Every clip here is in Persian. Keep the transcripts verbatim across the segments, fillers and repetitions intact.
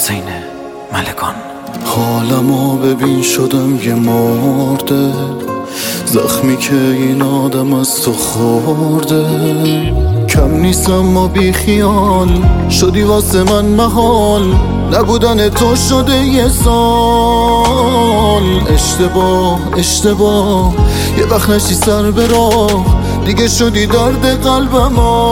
حسین ملکان. حالمو ببین شدم یه مرده، زخمی که این آدم از تو خورده. کم نیستم و بی خیال شدی واسه من محال، نبودن تو شده یه سال. اشتباه اشتباه یه وقت نشی سر به راه، دیگه شدی درد قلبم.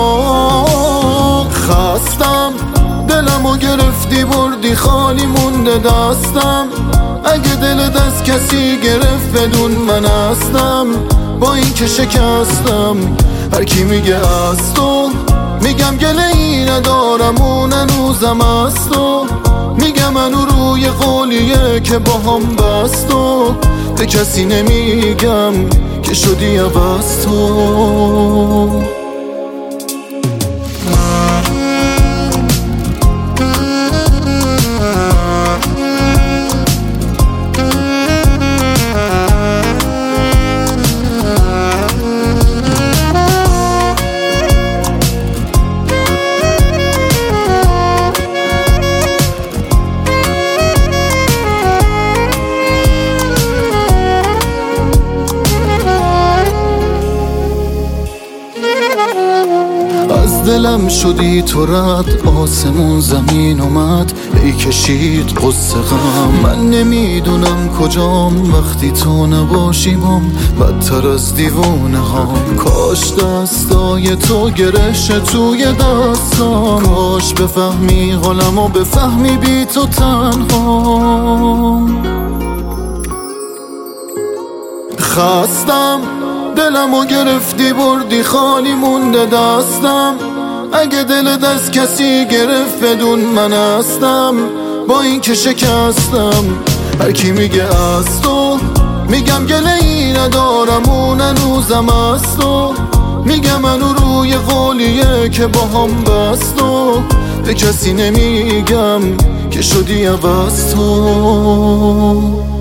خستم دلمو گرفتی بردی خالی مونده دستم. اگه دلت از کسی گرفت بدون من هستم. با این که شکستم هر کی میگه از تو، میگم گله ای ندارم اون هنوزم از تو. میگم منو روی قولیه که با هم بست و به کسی نمیگم که شدی عوض تو. از دلم شدی تو رد، آسمون زمین اومد ای کشید قصه غم. من نمیدونم کجام وقتی تو نباشی بام، بدتر از دیوونه هم. کاش دستای تو گرشه توی دستام، کاش بفهمی حالم و بفهمی بی تو تنها. خستم دلمو گرفتی بردی خالی مونده دستم. اگه دلت از کسی گرفت بدون من هستم. با این که شکستم هر کی میگه از تو، میگم گله ای ندارم اون هنوزم از تو. میگم منو روی قولیه که با هم بست و به کسی نمیگم که شدی عوض تو.